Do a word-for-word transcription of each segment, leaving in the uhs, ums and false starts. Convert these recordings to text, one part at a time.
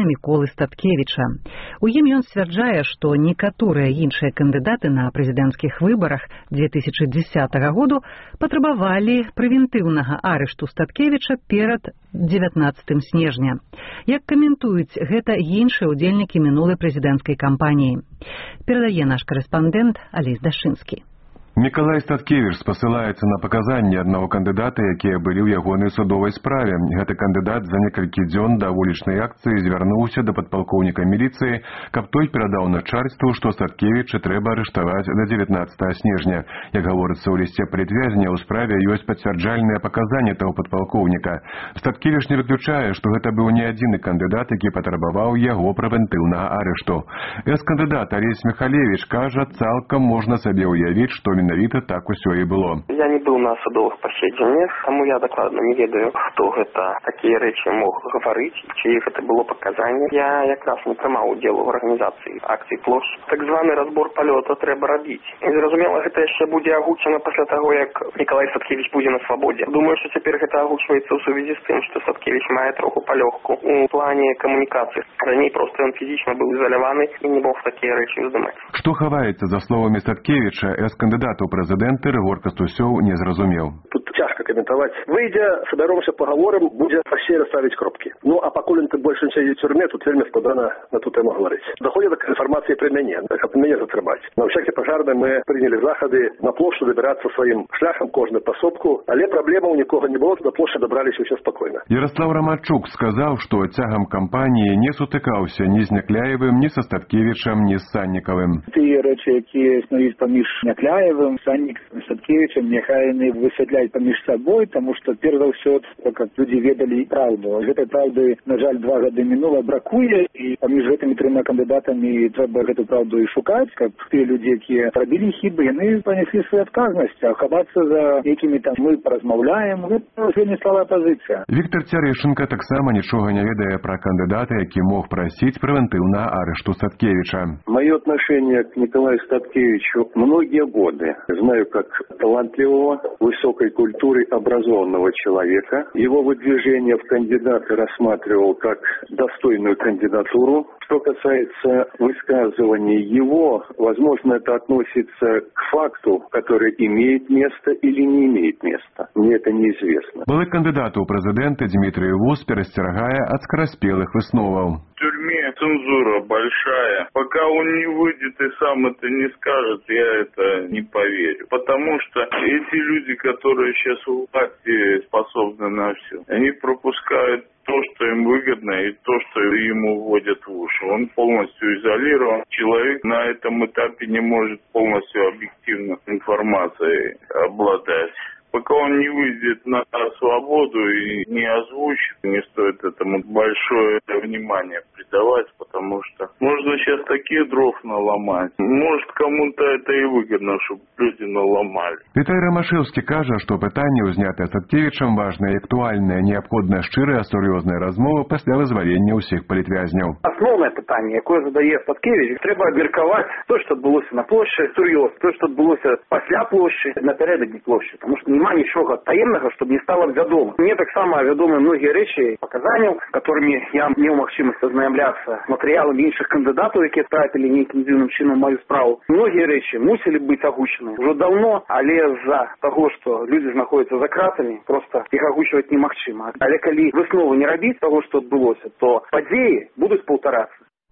Міколы Статкевіча. У ім ён сцвярджае, што некаторыя іншыя кандыдаты на прэзідэнцкіх выбарах две тысячы дзесятага году патрабавалі прэвентыўнага арышту Статкевіча перад дзевятнаццатым снежня. Як каментуюць гэта іншыя ўдзельнікі мінулай прэзідэнцкай кампаніі? Перадае наш корэспандэнт Алесь Дашынскі. Мікалай Статкевіч спасылаецца на паказанні аднаго кандыдата, якія былі ў ягонай судовай справе. Гэты кандыдат за некалькі дзён да вулічнай акцыі звярнуўся да падпалкоўніка міліцыі, каб той перадаў начальству, што Статкевіча трэба арыштаваць да дзевятнаццатага снежня. Як гаворыцца ў лісце палітвязня, у справе ёсць пацвярджальныя паказанні таго падпалкоўніка. Статкевіч не выключае, што гэта быў не адзіны кандыдат, які патрабаваў яго прэвентыўнага арышту. Эс-кандыдат Алесь Михалевич кажа, цалкам можна сабе ўявіць, што менавіта так усё і было. Я не быў на судовых паседжаннях, таму я дакладна не ведаю, хто гэта такія рэчы мог гаварыць, чые гэта было паказанне. Я якраз не прымаў удзел у арганізацыі акцый плошч. Так званы разбор палёта трэба рабіць. І зразумела, гэта яшчэ будзе агучана пасля таго, як Мікалай Статкевіч будзе на свабодзе. Думаю, што цяпер гэта агучваецца ў сувязі з тым, што Статкевіч мае троху палёгку у плане камунікацыі. Раней проста ён фізічна быў ізаляваны і не мог такія рэчы здымаць. Што хаваецца за словамі Статкевіча, эс-кандыдат у прэзідэнты Рыгор Кастусёў не зразумеў. Тут цяжка каментаваць. Выйдзе, сабяромся, пагаворым, будзе пасе расставіць кропкі. Ну, а пакуль ты больш не сядзіць у турме, тут вельмі складана на ту тэму гаварыць. Даходзі да інфармацыі пра мяне, каб мяне затрымаць. На ўсякі пажарны мы прынялі захады на плошчу дабірацца сваім шляхам, кожны пасобку, але праблемаў нікога не было, да плошчы дабраліся ўсе спакойна. Ярослав Рамачук сказаў, што цягам кампаніі не сутыкаўся ні з Някляевым, ні са Статкевічам, ні з Саннікавым. Тыя рэчы, якія існуюць паміж Някляевым, Саннікавым, Статкевічам, няхай яны высвятляюць паміж сабой, таму што перш за ўсё, каб людзі ведалі праўду. Гэтай праўды, на жаль, два гады мінула бракуе, і паміж гэтымі трыма кандыдатамі трэба гэту праўду і шукаць, каб тыя людзі, якія рабілі хібы, яны панеслі сваю адказнасць, а хавацца за якімі там мы паразмаўляем, гэта вельмі слабая пазіцыя. Віктор Цярэшынка таксама нічога не ведае пра кандыдата, які мог прасіць прэвентыўнага арышту Статкевича. Мое отношение к Николаю Статкевичу многие годы. Знаю как талантливого, высокой культуры образованного человека. Его выдвижение в кандидаты рассматривал как достойную кандидатуру. Что касается высказываний его, возможно, это относится к факту, который имеет место или не имеет места. Мне это неизвестно. Былы кандидат у прэзідэнты Дмітрый Вус перасцерагае ад скараспелых высноваў. В тюрьме цензура большая. Пока он не выйдет и сам это не скажет, я это не поверю. Потому что эти люди, которые сейчас у власти способны на все, они пропускают то, что им выгодно, и то, что ему вводят в уши. Он полностью изолирован. Человек на этом этапе не может полностью объективно информацией обладать. Пока он не выйдет на свободу и не озвучит, не стоит этому большое внимание придавать, потому что можно сейчас такие дров наломать. Может, кому-то это и выгодно, чтобы люди наломали. Віталій Рамашэўскі кажа, што пытанне, узнятае Статкевічам, важнае і актуальнае, неабходна шчырая, сур'ёзная размова пасля вызвалення ўсіх палітвязняў. Асноўнае пытанне, якое задае Статкевіч, трэба абмеркаваць то, што адбылося на плошчы, сур'ёз, то, што адбылося пасля плошчы, напярэдадні плошчы, таму што няма нічога таемнага, чтобы не стало вядома. Мне таксама вядомы многія рэчы, паказанняў, которыми я меў магчымасць азнаямляцца з матэрыяламі іншых кандыдатаў, якія трапілі нейкім дзіўным чынам маю справу. Многія рэчы мусілі быць агучаны ўжо даўно, але з-за таго, што людзі знаходзяцца за кратамі, проста іх агучваць немагчыма. Але калі высновы не рабіць таго, што адбылося, то падзеі будуць паўтарацца.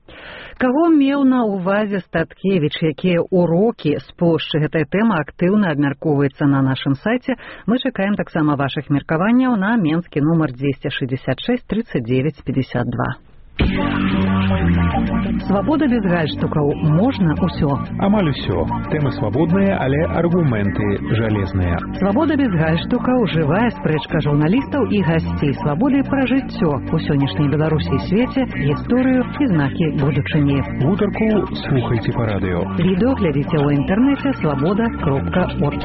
Каго меў на ўвазе Статкевіч, якія урокі з плошчы? Гэтая тэма актыўна абмяркоўваецца на нашым сайце. Мы чакаем таксама вашых меркаванняў на менскі нумар двести шестьдесят шесть тридцать девять пятьдесят два. Свабода без гальштукаў. Можна ўсё. Амаль усё. Тэмы свабодныя, але аргументы жалезныя. Свабода без гальштукаў. Жывая спрэчка журналістаў і гасцей свабоды пра жыццё у сённяшняй Беларусі і свеце, гісторыю і знакі будучыні. Гутарку слухайце па радыё. Відэо глядзіце ў інтэрнэце свабода кропка орг.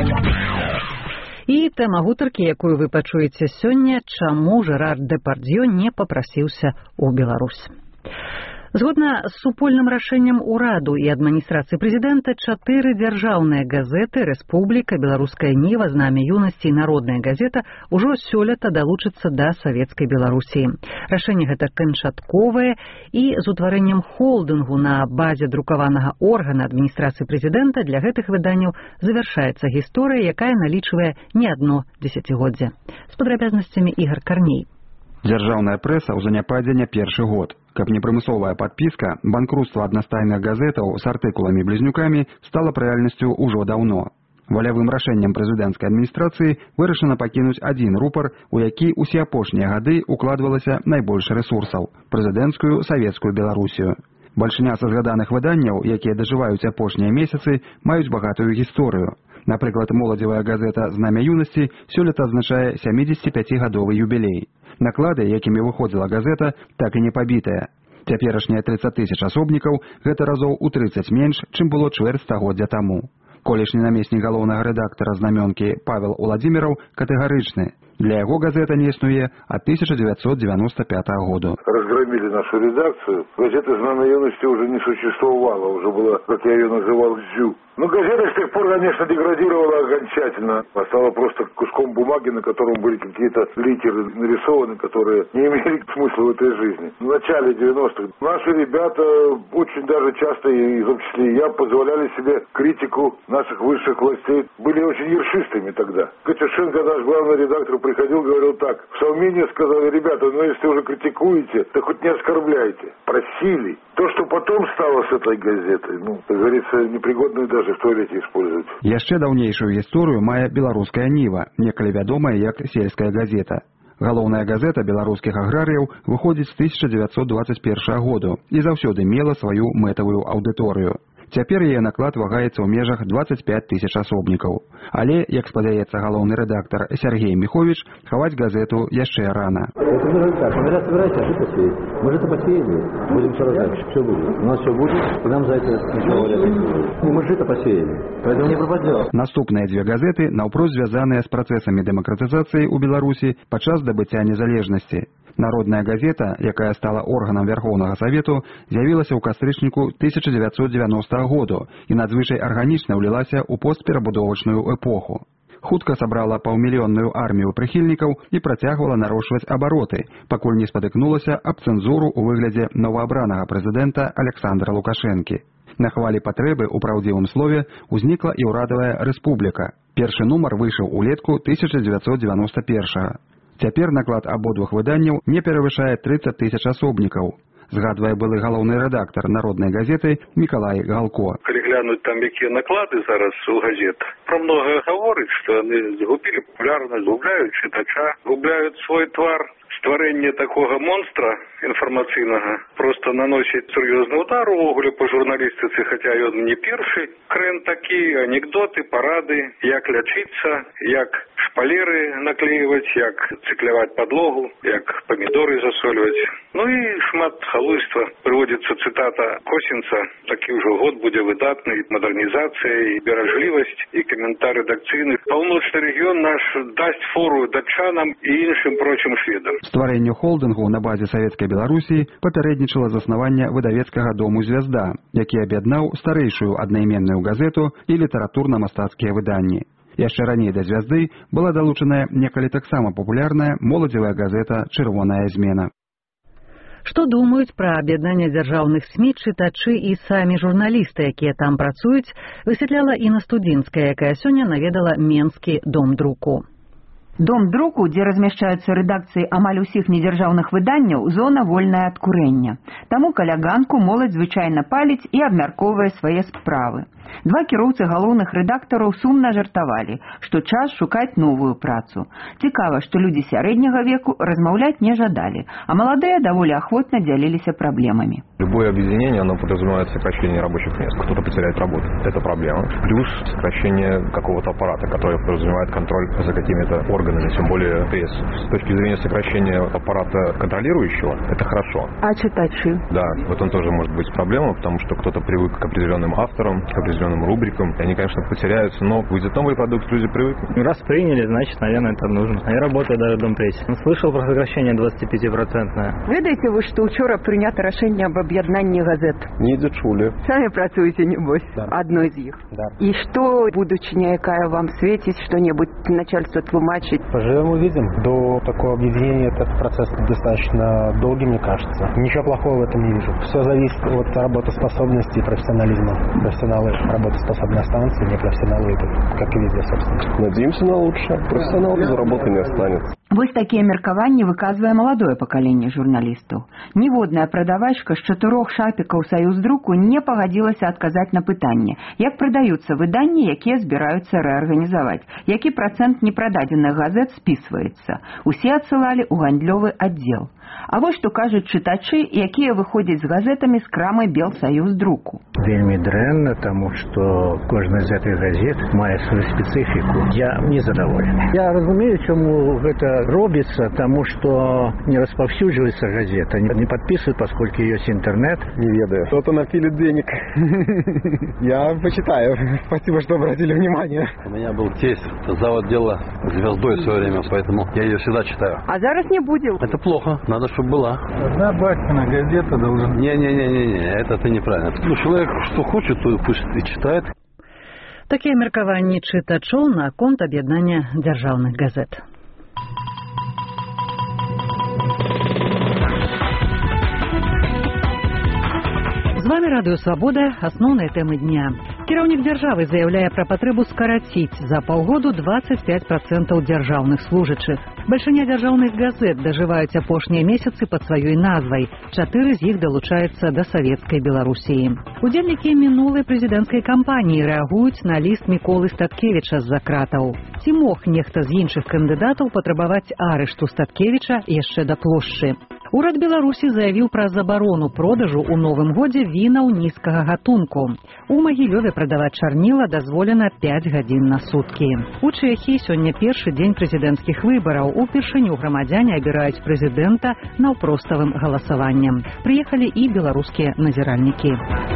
І тэма гутаркі, якую вы пачуеце сёння, чаму Жерар Дэпардьё не папрасіўся ў Беларусь. Згодна з супольным рашэннем ураду і адміністрацыі прэзідэнта, чатыры дзяржаўныя газеты «Рэспубліка», «Беларуская Ніва», «Знамя юнасці» і «Народная газета» ужо сёлета далучацца да савецкай Беларусі. Рашэнне гэта канчатковае, і з утварэннем холдынгу на базе друкаванага органа адміністрацыі прэзідэнта для гэтых выданняў завяршаецца гісторыя, якая налічвае не адно дзесяцігоддзе. З падрабязнасцямі Ігор Карней. Дзяржаўная прэса ў заняпадзе не першы год. Каб не прымысловая падпіска, банкрутства аднастайных газетаў з артыкуламі-блізнюкамі стала б рэальнасцю ўжо даўно. Валявым рашэннем прэзідэнцкай адміністрацыі вырашана пакінуць адзін рупар, у які ўсе апошнія гады укладвалася найбольш рэсурсаў – прэзідэнцкую савецкую Беларусію. Бальшыня са згаданых выданняў, якія дажываюць апошнія месяцы, маюць багатую гісторыю. Напрыклад, моладзевая газета «Знамя юнасці» сёлета адзначае сямідзесяціпяцігадовы юбілей. Наклады, якімі выходзіла газета, так і не пабітыя. Цяперашнія трыццаць тысяч асобнікаў – гэта разоў у трыццаць менш, чым было чвэрць стагоддзя таму. Колішні намеснік галоўнага рэдактара «Знамёнкі» Павел Уладзіміраў катэгарычны. Для яго газета не існуе ад тысяча девятьсот девяносто пятого года. Разгромили нашу редакцию. Газета «Знамя юности» уже не существовала, уже была, как я ее называл, «Зю». Но газета с тех пор, конечно, деградировала окончательно. Стала просто куском бумаги, на котором были какие-то литеры нарисованы, которые не имели смысла в этой жизни. В начале девяностых наши ребята очень даже часто, и в том числе и я, позволяли себе критику наших высших властей. Были очень ершистыми тогда. Катюшенко, наш главный редактор, приходил, говорил так. В Совмине сказали: ребята, ну если уже критикуете, то хоть не оскорбляйте. Просили. То, что потом стало с этой газетой, ну, как говорится, непригодную даже в туалете использовать. Яшчэ даўнейшую гісторыю мае «Беларуская Ніва», некалі вядомая як сельская газета. Галоўная газета беларускіх аграрыяў выходзіць з тысяча девятьсот двадцать первого году і заўсёды мела сваю мэтавую аўдыторыю. Цяпер яе наклад вагаецца ў межах двадцать пять тысяч асобнікаў. Але, як спадзяецца галоўны рэдактар Сергей Михович, хаваць газету яшчэ рана. Это не так. Мы собираемся, а что посеять? Мы же это посеяли. Будем все раздать. Что будет? У нас все будет, и нам за это ничего говорят не будет. Мы же это посеяли. Поэтому не пропадет. Наступныя дзве газеты наўпрост звязаныя з працэсамі дэмакратызацыі ў Беларусі падчас здабыцця незалежнасці. Народная газета, якая стала органам Верховнага Савету, з'явілася ў кастрычніку тысяча девятьсот девяностого года і надзвычай арганічна ўлілася ў постперабудовачную эпоху. Хутка сабрала паўмільённую армію прыхільнікаў і працягвала нарошчваць абароты, пакуль не спатыкнулася аб цэнзуру ў выглядзе новаабранага прэзідэнта Александра Лукашэнкі. На хвалі патрэбы ў праўдзівым слове ўзнікла і ўрадавая «Рэспубліка». Першы нумар выйшаў улетку тысяча девятьсот девяносто первого. Цяпер наклад абодвух выданняў не перавышае трыццаць тысяч асобнікаў, згадвае былы галоўны рэдактар «Народнай газеты» Мікалай Галко. Калі глянуць там, якія наклады зараз у газет, пра многае гаворыць, што яны згубілі папулярнасць, губляюць чытача, губляюць свой твар. Стварэнне такога монстра інфармацыйнага просто наносіць сур'ёзны удар увогуле по журналістыцы, хаця ён не першы. Крэн такі, анекдоты, парады, як лячыцца, як шпалеры наклеивать, як циклевать подлогу, як помидоры засоливать. Ну и шмат халуйства. Приводится цитата Косинца: «Такі ўжо год будзе выдатны, модернизация, и бережливость, и комментарий редакцыйны. Паўночны рэгіён наш дасть фору датчанам и іншым прочым шведам». Стварэнню холдынгу на базе Савецкай Беларусі папярэднічала заснаванне выдавецкага дому «Звязда», які аб'яднаў старэйшую аднайменную газету і літаратурна-мастацкія выданні. Яшчэ раней да «Звязды» была далучаная некалі таксама папулярная моладзевая газета «Чырвоная змена». Што думаюць пра аб'яднанне дзяржаўных СМІ чытачы і самі журналісты, якія там працуюць, высвятляла Інна Студзінская, якая сёння наведала Менскі дом друку. Дом друку, дзе размяшчаюцца рэдакцыі амаль усіх недзяржаўных выданняў, зона вольная ад курэння. Таму каля ганку моладзь звычайна паліць і абмяркоўвае свае справы. Два кіроўцы галоўных рэдактараў сумна жартавалі, што час шукаць новую працу. Цікава, што людзі сярэдняга веку размаўляць не жадалі, а маладыя даволі ахвотна дзяліліся праблемамі. Любое объединение, оно подразумевает сокращение рабочих мест. Кто-то потеряет работу. Это проблема. Плюс сокращение какого-то аппарата, который подразумевает контроль за какими-то органами, тем более ТС. С точки зрения сокращения аппарата контролирующего, это хорошо. А читачи? Да, в этом тоже может быть проблема, потому что кто-то привык к определенным авторам, к определенным определенным рубрикам. Они, конечно, потеряются, но выйдет новый продукт, люди привыкнут. Раз приняли, значит, наверное, это нужно. Я работаю даже в Домпрессе. Слышал про сокращение двадцать пять процентов. Ведаеце вы, што учора прынята рашэнне аб аб'яднанні газет? Не ідзе чулі. Самі працуеце, небось, да. Адной з іх. Да. І што будучыня, якая вам светіць, што-небудзь начальство тлумачить? Поживем, увидим. До такого объединения этот процесс достаточно долгий, мне кажется. Ничего плохого в этом не вижу. Все зависит от работоспособности и профессионализма. Профессионалы работоспособны останутся, непрофессионалы идут, как и везде, собственно. Надеемся на лучшее. Профессионал без работы не останется. Вось такія меркаванні выказвае маладое пакаленне журналістаў. Ніводная прадавачка з чатырох шапікаў Саюздруку не пагадзілася адказаць на пытанне, як прадаюцца выданні, якія збіраюцца рэарганізаваць, які працэнт непрададзеных газет спісваецца. Усе адсылалі ў гандлёвы аддзел. А вось што кажуць чытачы, якія выходзяць з газетамі з крамы Белсаюздруку. Вельмі дрэнна, таму што кожная з гэтых газет мае сваю спецыфіку. Я не задаволены. Я разумею, чаму гэта робіцца, таму што не распаўсюджваецца газета, не подписывают, поскольку есть интернет. Не ведаю. Кто-то напилит денег. Я почитаю. Спасибо, что обратили внимание. У меня был тесть, завод дела звездой в свое время, поэтому я ее всегда читаю. А зараз не будем. Это плохо. Надо, чтобы была. Одна Батькина газета должна... Не-не-не-не, это ты неправильно. Ну, человек что хочет, то пусть и читает. Такія меркаванні чытачоў на конт аб'яднання дзяржаўных газет. З вами Радыё Свабода, асноўныя тэмы дня. Кіраўнік дзяржавы заяўляе пра патрэбу скараціць за паўгоду двадцать пять процентов дзяржаўных служачых. Бальшыня дзяржаўных газет дажываюць апошнія месяцы пад сваёй назвай. Чатыры з іх далучаюцца да савецкай Беларусіі. Удзельнікі мінулай прэзідэнцкай кампаніі рэагуюць на ліст Міколы Статкевіча з-за кратаў. Ці мог нехта з іншых кандыдатаў патрабаваць арышту Статкевіча яшчэ да плошчы? Урад Беларусі заявіў пра забарону продажу ў новым годзе вінаў нізкага гатунку. У Магілёве прадаваць чарніла дазволена пять гадзін на суткі. У Чэхіі сёння першы дзень прэзідэнцкіх выбараў. Упершыню грамадзяне абіраюць прэзідэнта наўпроставым галасаваннем. Прыехалі і беларускія назіральнікі.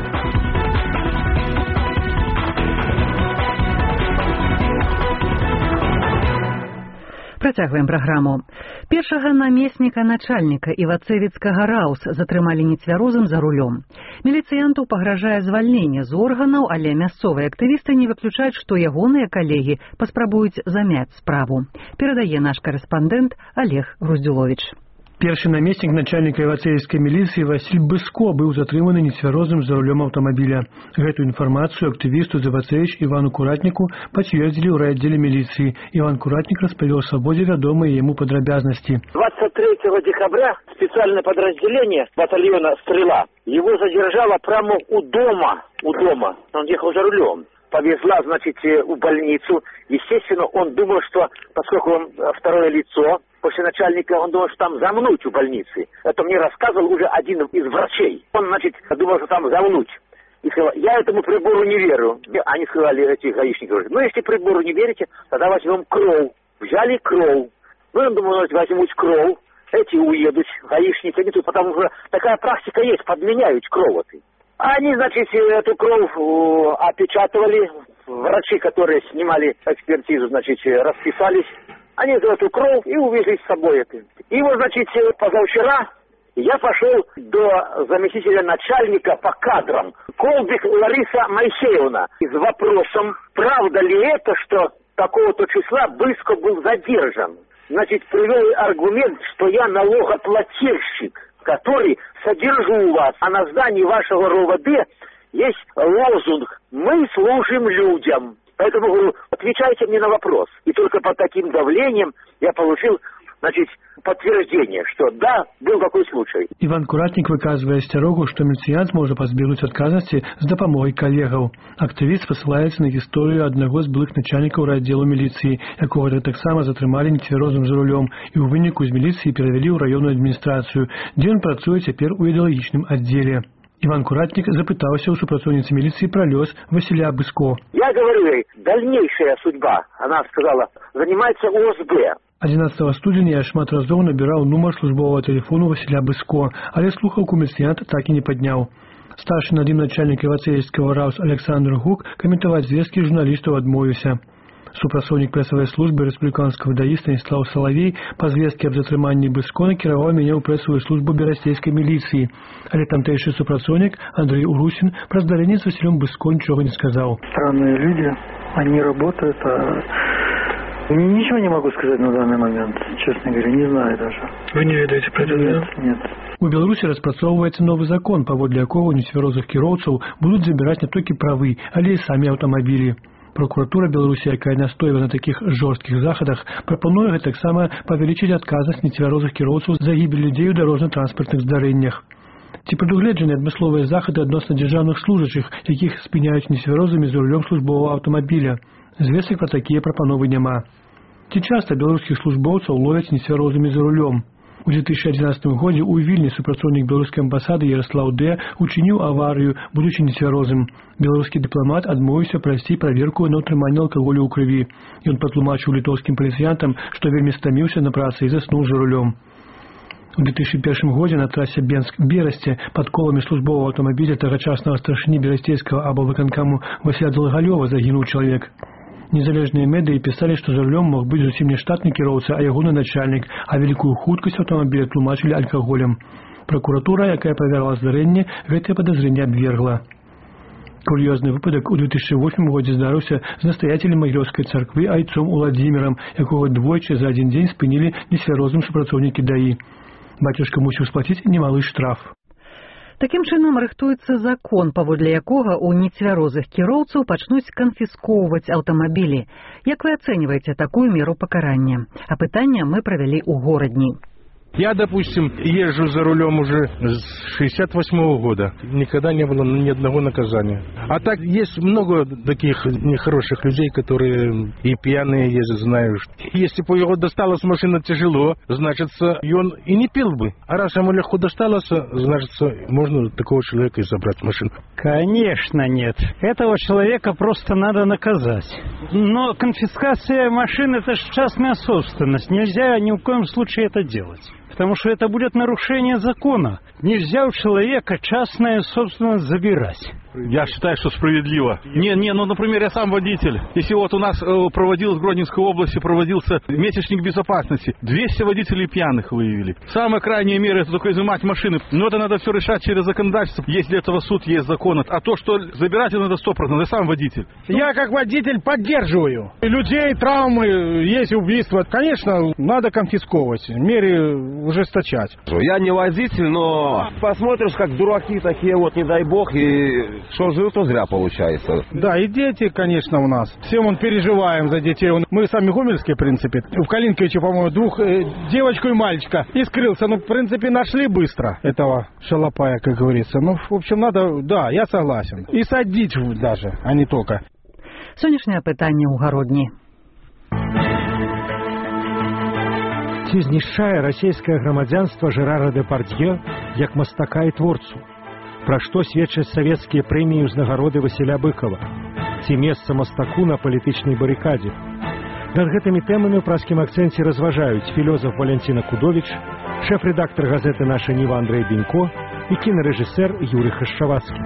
Працягваем праграму. Першага намесніка начальніка івацэвіцкага РАУС затрымалі нецвярозым за рулём. Міліцыянту пагражае звальненне з органаў, але мясцовыя актывісты не выключаюць, што ягоныя калегі паспрабуюць замяць справу. Перадае наш корэспандэнт Олег Груздзюловіч. Першы намеснік начальніка івацэвіцкай міліцыі Васіль Быско быў затрыманы нецвярозым за рулём аўтамабіля. Гэту інфармацыю актывісту з Івацэвіч Івану Куратніку пацвердзілі ў райаддзеле міліцыі. Іван Куратнік распавёў свабодзе вядомыя яму падрабязнасці. двадцать третьего декабря специальное подразделение батальона «Стрела» его задержало прямо у дома, у дома. Он ехал за рулем. Повезла, значит, в больницу. Естественно, он думал, что, поскольку он второе лицо, после начальника, он думал, что там замнуть в больнице. Это мне рассказывал уже один из врачей. Он, значит, думал, что там замнуть. И сказал, я этому прибору не верю. Они сказали, эти гаишники, говорят, ну, если прибору не верите, тогда возьмем кровь. Взяли кровь. Ну, я думаю, возьмут кровь. Эти уедут, гаишники, они тут, потому что такая практика есть, подменяют кровь. Они, значит, эту кровь опечатывали. Врачи, которые снимали экспертизу, значит, расписались. Они эту кровь и увезли с собой это. И вот, значит, позавчера я пошел до заместителя начальника по кадрам Колбик Лариса Моисеевна с вопросом, правда ли это, что такого-то числа Быско был задержан. Значит, привел аргумент, что я налогоплательщик, который содержу вас, а на здании вашего РОВД есть лозунг «Мы служим людям». Поэтому, говорю, отвечайте мне на вопрос. И только под таким давлением я получил, значит, подтверждение, что да, был такой случай. Іван Куратнік выказвае асцярогу, што міліцыянт можа пазбегнуць адказнасці з дапамогай калегаў. Актывіст пасылаецца на гісторыю аднаго з былых начальнікаў райаддзелу міліцыі, якога таксама затрымалі нецвярозым за рулём і ў выніку з міліцыі перавялі ў раённую адміністрацыю, дзе ён працуе цяпер у ідэалагічным аддзеле. Иван Куратник запытался у супрацовницы милиции про лёс Василия Быско. Я говорю ей, дальнейшая судьба, она сказала, занимается ОСБ. одиннадцатого студзеня я шмат разоў набіраў нумар службового телефону Василя Быско, але слухаўку міліцыянт так і не падняў. Старшы над ім начальнік івацейскага РАУС Александр Гук каментаваць звесткі журналістаў адмовіўся. Супрацоўнік прэсавай службы рэспубліканскага даі Станіслаў Салавей па звесткі аб затрыманні Быскона кіраваў мяне ў прэсавую службу берасцейскай міліцыі, але тамтэйшы супрацоўнік Андрей Урусин пра здарэнне з Василем Быско нічога не сказаў. Странные люди, они работают, а ничего не могу сказать на данный момент, честно говоря, не знаю даже. Вы не ведаете про это? Нет, нет. У Беларусі распрацоўваецца новы закон, паводле якога нецвярозых кіроўцаў будуць забіраць не толькі правы, але і самі аўтамабілі. Прокуратура Беларусі, якая настойвае на такіх жорсткіх захадах, прапануе гэтаксама павялічыць адказнасць нецвярозых кіроўцаў за гібель людзей у дарожна-транспартных здарэннях. Ці прадугледжаны адмысловыя захады адносна дзяржаўных служачых, якіх спыняюць нецвярозамі за рулём службовага аўтамабіля? Звестак пра такія прапановы няма. Ці часта беларускіх службоўцаў ловяць нецвярозамі за рулём? У две тысячи одиннадцатым годзе ў Вільні супрацоўнік беларускай амбасады Ярослаў Д. учыніў аварыю, будучы нецвярозым. Беларускі дыпламат адмовіўся прайсці праверку на ўтрыманне алкаголю ў крыві. Ён патлумачыў літоўскім паліцыянтам, што вельмі стаміўся на працы і заснуў за рулём. У две тысячи первом годзе на трасе Бенск-Берасце пад коламі службовага аўтамабіля тагачаснага старшыні берасцейскага аблвыканкаму Васіля Долгалёва загінуў чалавек. Незалежныя медыі пісалі, што за рулём мог быць зусім не штатны кіроўца, а ягоны начальнік, а вялікую хуткасць аўтамабіля тлумачылі алкаголем. Пракуратура, якая правярала здарэнне, гэтае падазрэнне абвергла. Кур'ёзны выпадак у две тысячи восьмым годзе здарыўся з настаяцелем магілёўскай царквы айцом Уладзімірам, якога двойчы за адзін дзень спынілі несвярозным супрацоўнікі даі. Бацюшка мусіў сплаціць немалы штраф. Такім чынам рыхтуецца закон, паводле якога ў нецвярозых кіроўцаў пачнуць канфіскоўваць аўтамабілі. Як вы ацэньваеце такую меру пакарання? Апытанне мы правялі ў горадні. Я, допустим, езжу за рулем уже с шестьдесят восьмого года. Никогда не было ни одного наказания. А так есть много таких нехороших людей, которые и пьяные ездят, знаю. Если бы его досталось машина тяжело, значит, и он и не пил бы. А раз ему легко досталось, значит, можно такого человека и забрать машину. Конечно, нет. Этого человека просто надо наказать. Но конфискация машин — это же частная собственность. Нельзя ни в коем случае это делать. Потому что это будет нарушение закона. Нельзя у человека частная собственность забирать. Я считаю, что справедливо. Не, не, ну, например, я сам водитель. Если вот у нас э, проводилось в Гродненской области, проводился месячник безопасности, двести водителей пьяных выявили. Самая крайняя мера — это только изымать машины. Но это надо все решать через законодательство. Есть для этого суд, есть закон. А то, что забирать надо сто процентов, я сам водитель. Я как водитель поддерживаю. Людей, травмы, есть убийства. Конечно, надо конфисковывать, меры ужесточать. Я не водитель, но посмотришь, как дураки такие, вот не дай бог, и что живут, то зря получается. Да, и дети, конечно, у нас. Все мы переживаем за детей. Мы сами гомельские, в принципе. В Калинковиче, по-моему, двух, э, девочку и мальчика. И скрылся. Ну, в принципе, нашли быстро этого шалопая, как говорится. Ну, в общем, надо, да, я согласен. И садить даже, а не только. Сённяшняе пытанне ў гародні. Ці знішчае расійскае грамадзянства Жерара Дэпардье як мастака і творцу? Пра што сведчаць савецкія прэміі і ўзнагароды Васіля Быкова? Ці месца мастаку на палітычнай барыкадзе? Над гэтымі тэмамі ў праскім акцэнце разважаюць філёзаф Валянціна Кудовіч, шэф-рэдактар газеты «Наша Ніва» Андрэй Бенько і кінарэжысэр Юрый Хашчавацкі.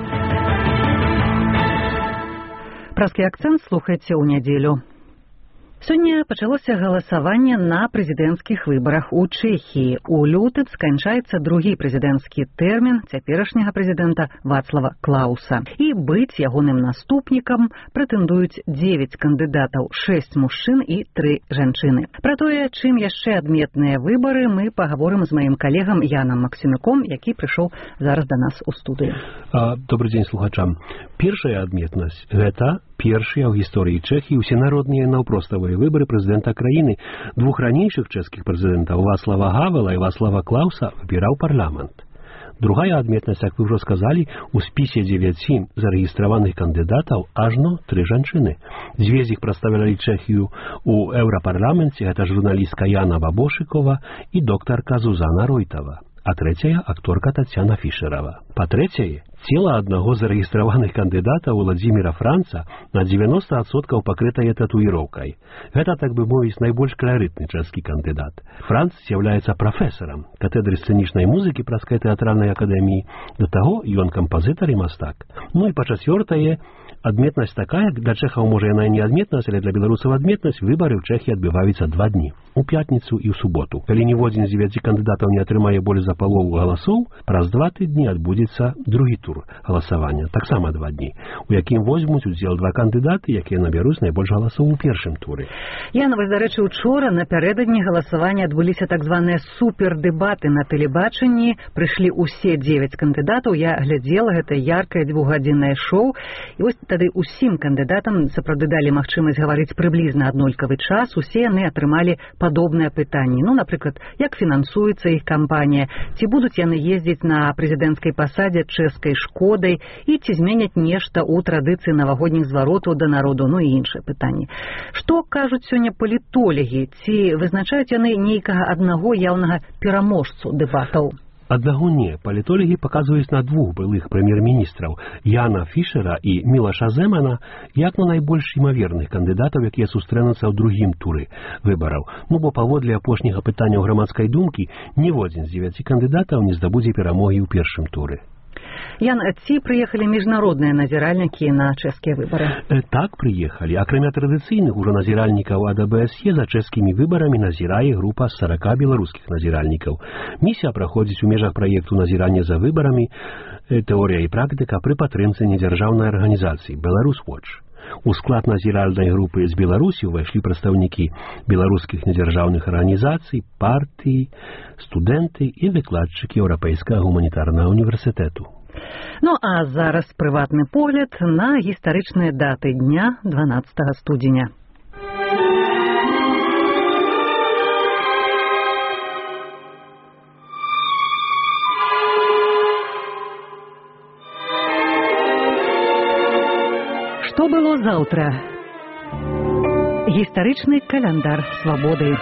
Праскі акцэнт слухайце ў нядзелю. Сёння пачалося галасаванне на прэзідэнцкіх выбарах у Чэхіі. У лютым сканчаецца другі прэзідэнцкі тэрмін цяперашняга прэзідэнта Вацлава Клауса. І быць ягоным наступнікам прэтэндуюць дзевяць кандыдатаў, шэсць мужчын і тры жанчыны. Пра тое, чым яшчэ адметныя выбары, мы пагаворым з маім калегам Янам Максімюком, які прыйшоў зараз да нас у студыю. Добрый дзень слухачам. Першая адметнасць – гэта першыя ў гісторыі Чэхіі усенародныя наўпроставыя выбары прэзідэнта краіны. Двух ранейшых чэшскіх прэзідэнтаў Вацлава Гавела і Вацлава Клауса выбіраў парламент. Другая адметнасць, як вы ўжо сказалі, у спісе дзевяці зарэгістраваных кандыдатаў ажно тры жанчыны. Дзве з іх прадставілі Чэхію ў еўрапарламенце, гэта журналістка Яна Бабошыкова і доктарка Зузана Ройтава. А трэцяя акторка Тацяна Фішэрава. Па-трэцяе, Цела аднаго з зарэгістраваных кандыдатаў Владзіміра Франца на дзевяносто адсоткаў пакрытае татуіроўкай. Гэта, так бы мовіць, найбольш каларытны чэшскі кандыдат. Франц з'яўляецца прафесарам катедры сцэнічнай музыкі Праскай тэатральнай акадэміі. Да таго, ён кампазітар і мастак. Ну і па-чацвёртае, адметнасць такая, для чэхаў можа яна і не адметнасць, але для беларусаў адметнасць, выбары ў Чэхіі адбываюцца два дні, у пятніцу і ў суботу. Калі ніводзін з дзевяці кандыдатаў не атрымае больш за палову галасоў, праз два тыдні адбудзецца другі тур галасавання, таксама два дні, у якім возьмуць удзел два кандыдаты, якія набяруць найбольш галасоў у першым туры. Яна, вось, дарэчы, учора напярэдадні галасавання адбыліся так званыя супердэбаты на тэлебачанні. Прыйшлі ўсе дзевяць кандыдатаў. Я глядзела гэта яркае двухгадзіннае шоу. І вось тады усім кандыдатам сапраўды далі магчымасць гаварыць прыблізна аднолькавы час. Усе яны атрымалі падобныя пытанні. Ну, напрыклад, як фінансуецца іх кампанія, ці будуць яны ездзіць на прэзідэнцкай пасадзе чэшскай шкодай і ці зменяць нешта ў традыцыі навагодніх зваротаў да народу, ну і іншыя пытанні. Што кажуць сёння палітолагі? Ці вызначаюць яны нейкага аднаго яўнага пераможцу дэбатаў? Аднаго не. Палітолагі паказваюць на двух былых прэм'ер-міністраў Яна Фішера і Мілаша Земана як на найбольш імаверных кандыдатаў, якія сустрэнуцца ў другім туры выбараў. Ну, бо паводле апошняга пытання ў грамадскай думкі ніводзін з дзевяці кандыдатаў не здабудзе перамогі ў першым туры. Ян, ці прыехалі міжнародныя назіральнікі на чэшскія выбары? Так, прыехалі. Акрамя традыцыйных ужо назіральнікаў ад а бэ эс е за чэшскімі выбарамі назірае група з сарака беларускіх назіральнікаў. Місія праходзіць у межах праекту назірання за выбарамі «Тэорыя і практыка» пры падтрымцы недзяржаўнай арганізацыі «Беларус Watch». У склад назіральнай групы з Беларусі ўвайшлі прадстаўнікі беларускіх недзяржаўных арганізацый, партый, студэнты і выкладчыкі Еўрапейскага гуманітарнага універсітэту. Ну, а зараз прыватны погляд на гістарычныя даты дня дванаццатага студзеня. Што было заўтра? Гістарычны каляндар свабоды.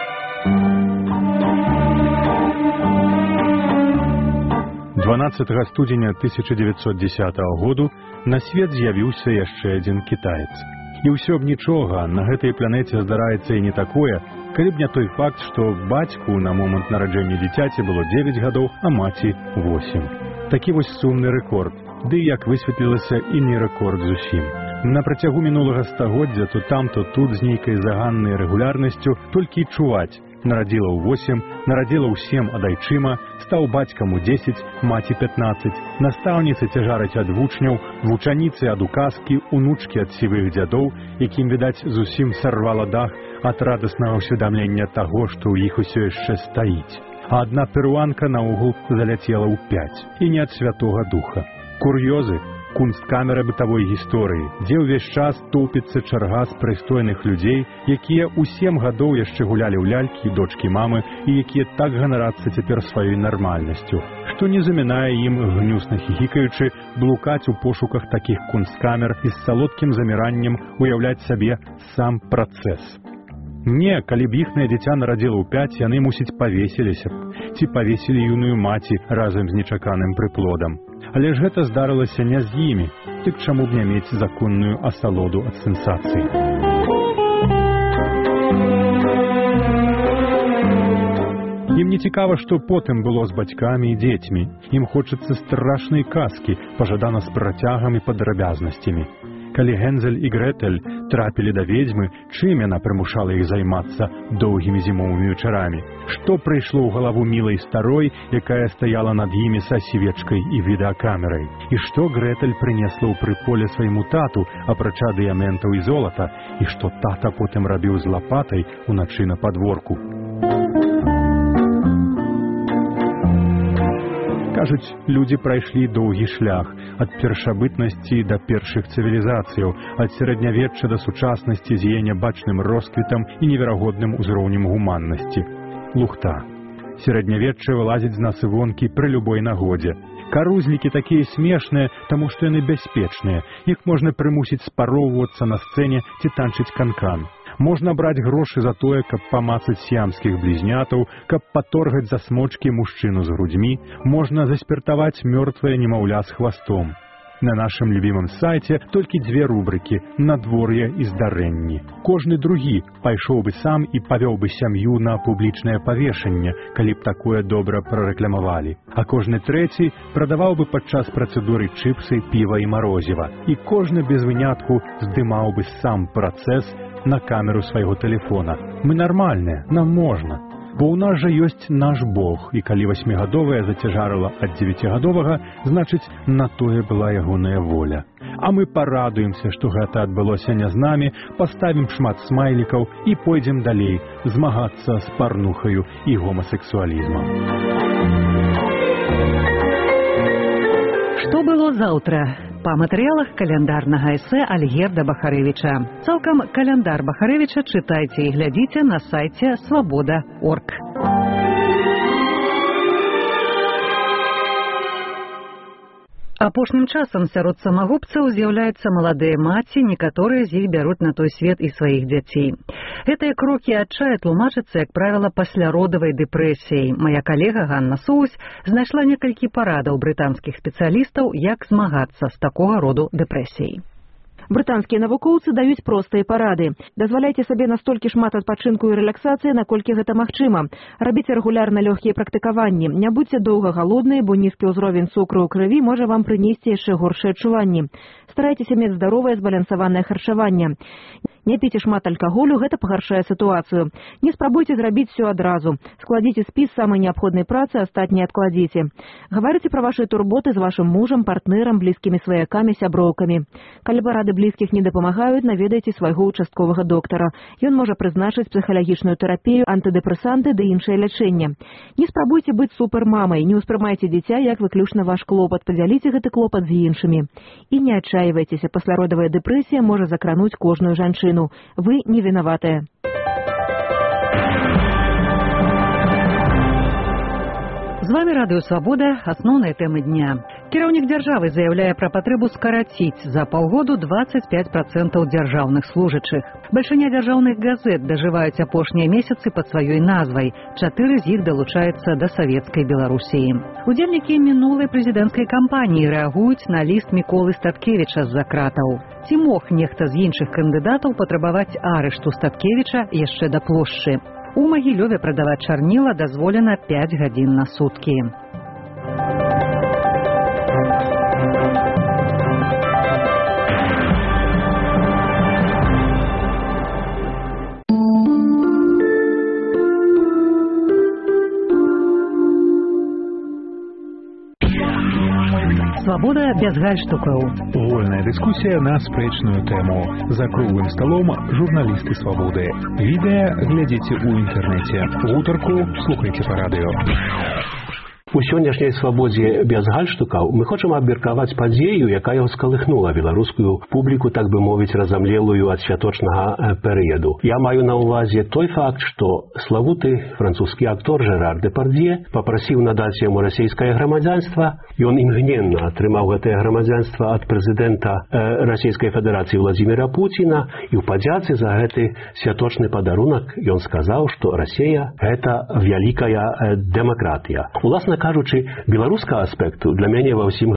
дванаццатага студзеня тысяча дзевяцьсот дзесятага году на свет з'явіўся яшчэ адзін кітаец. І ўсё б нічога, на гэтай планеце здараецца і не такое, калі б не той факт, што бацьку на момант нараджэння дзіцяці было дзевяць гадоў, а маці восем. Такі вось сумны рэкорд, ды, як высветлілася, і не рэкорд зусім. На працягу мінулага стагоддзя то там, то тут з нейкай заганнай рэгулярнасцю толькі чуваць. Нарадзіла ў восем, нарадзіла ў сем ад айчыма, стаў бацькам у дзесяць, маці пятнаццаць, настаўніцы цяжараць ад вучняў, вучаніцы ад указкі, унучкі ад сівых дзядоў, якім, відаць, зусім сарвала дах ад радаснага ўсведамлення таго, што ў іх усё яшчэ стаіць. А адна перуанка наогул заляцела ў пяць, і не ад святога духа. Кур'ёзы, кунсткамера бытавой гісторыі, дзе ўвесь час тоўпіцца чарга з прыстойных людзей, якія ў сем гадоў яшчэ гулялі ў лялькі і дочкі мамы і якія так ганарацца цяпер сваёй нармальнасцю, што не замінае ім, гнюсна хіхікаючы, блукаць у пошуках такіх кунсткамер і з салодкім заміраннем уяўляць сабе сам працэс. Не, калі б іхнае дзіця нарадзіла ў пяць, яны, мусіць, павесіліся б, ці павесілі юную маці разам з нечаканым прыплодам. Але ж гэта здарылася не з імі, дык чаму б не мець законную асалоду ад сенсацыі. Ім не цікава, што потым было з бацькамі і дзецьмі. Ім хочацца страшнай казкі, пажадана з працягам і падрабязнасцямі. Калі Гензель і Грэтэль трапілі да ведзьмы, чым яна прымушала іх займацца доўгімі зімовымі вечарамі? Што прыйшло ў галаву мілай старой, якая стаяла над імі са свечкай і відэакамерай? І што Грэтэль прынесла ў прыполе свайму тату, апрача дыяментаў і золата? І што тата потым рабіў з лапатай уначы на падворку? Кажуць, людзі прайшлі доўгі шлях ад першабытнасці да першых цывілізацыяў, ад сярэднявечча да сучаснасці з яе нябачным росквітам і неверагодным узроўнем гуманнасці. Лухта. Сярэднявечча вылазіць з нас і вонкі пры любой нагодзе. Карузлікі такія смешныя, таму што яны бяспечныя. Іх можна прымусіць спароўвацца на сцэне ці танчыць канкан. Можна браць грошы за тое, каб памацаць сіямскіх блізнятаў, каб паторгаць за смочкі мужчыну з грудзьмі, можна заспіртаваць мёртвае немаўля з хвастом. На нашым любімым сайце толькі дзве рубрыкі «Надвор'е» і «Здарэнні». Кожны другі пайшоў бы сам і павёў бы сям'ю на публічнае павешанне, калі б такое добра прарэкламавалі. А кожны трэці прадаваў бы падчас працэдуры чыпсы, піва і марозіва. І кожны без вынятку здымаў бы сам працэс на камеру свайго тэлефона. Мы нармальныя, нам можна. Бо ў нас жа ёсць наш Бог, і калі васьмігадовая зацяжарыла ад дзевяцігадовага, значыць, на тое была ягоная воля. А мы парадуемся, што гэта адбылося не з намі, паставім шмат смайлікаў і пойдзем далей змагацца з парнухаю і гомасексуалізмам. Што было заўтра? Па матэрыялах каляндарнага эсэ Альгерда Бахарэвіча. Цалкам каляндар Бахарэвіча чытайце і глядзіце на сайце свабода точка орг. Апошнім часам сярод самагубцаў з'яўляюцца маладыя маці, некаторыя з іх бяруць на той свет і сваіх дзяцей. Гэтыя крокі адчая тлумачацца, як правіла, пасляродавай дэпрэсіяй. Мая калега Ганна Соусь знайшла некалькі парадаў брытанскіх спецыялістаў, як змагацца з такога роду дэпрэсіяй. Брытанскія навукоўцы даюць простыя парады. Дазваляйце сабе настолькі шмат адпачынку і рэлаксацыі, наколькі гэта магчыма. Рабіце рэгулярна лёгкія практыкаванні. Не будзьце доўга галодныя, бо нізкі ўзровень цукру ў крыві можа вам прынесці яшчэ горшыя адчуванні. Старайцеся мець здаровае збалансаванае харчаванне. Не піце шмат алкаголю, гэта пагаршае сітуацыю. Не спрабуйце зрабіць все адразу. Складзіце спіс самай неабходнай працы, астатнія адкладзіце. Гаварыце пра вашы турботы з вашым мужам, партнерам, блізкімі сваякамі, сяброўкамі. Калі парады блізкіх не дапамагаюць, наведайце свайго участковага доктара. Ён можа прызначыць псіхалагічную тэрапію, антыдэпрэсанты ды іншае лячэнне. Не спрабуйце быць супермамай, не ўспрымайце дзіця як выключна ваш клопат, падзяліце гэты клопат з іншымі. І не адчайвайцеся, пасляродавая дэпрэсія можа закрануць кожную жанчыну. Вы не виноватые. З вами Радыё Свабода, асноўныя тэмы дня. Кіраўнік дзяржавы заяўляе пра патрэбу скараціць за паўгоду двадцать пять процентов дзяржаўных служачых. Бальшыня дзяржаўных газет дажываюць апошнія месяцы пад сваёй назвай. Чатыры з іх далучаюцца да савецкай Беларусіі. Удзельнікі мінулай прэзідэнцкай кампаніі рэагуюць на ліст Міколы Статкевіча з-за кратаў. Ці мог нехта з іншых кандыдатаў патрабаваць арышту Статкевіча яшчэ да плошчы? У Магілёве прадаваць чарніла дазволена пять гадзін на суткі. Свабода без гальштукаў. Вольная дыскусія на спрэчную тэму. За круглым сталом журналісты Свабоды. Відэа глядзіце ў інтэрнэце. Гутарку слухайце па радыё. У сённяшняй свабодзе без гальштукаў мы хочам абмеркаваць падзею, якая ўскалыхнула беларускую публіку, так бы мовіць, разамлелую ад святочнага перыяду. Я маю на ўвазе той факт, што славуты французскі актор Жерар Дэпардье папрасіў надаць яму расійскае грамадзянства. Ён імгненна атрымаў гэтае грамадзянства ад прэзідэнта э, Расійскай Федэрацыі Владзіміра Пуціна, і ў падзяцы за гэты святочны падарунак ён сказаў, што Расія гэта вялікая э, дэмакратыя. Уласна кажучы, беларускага аспекту для мяне ва ўсім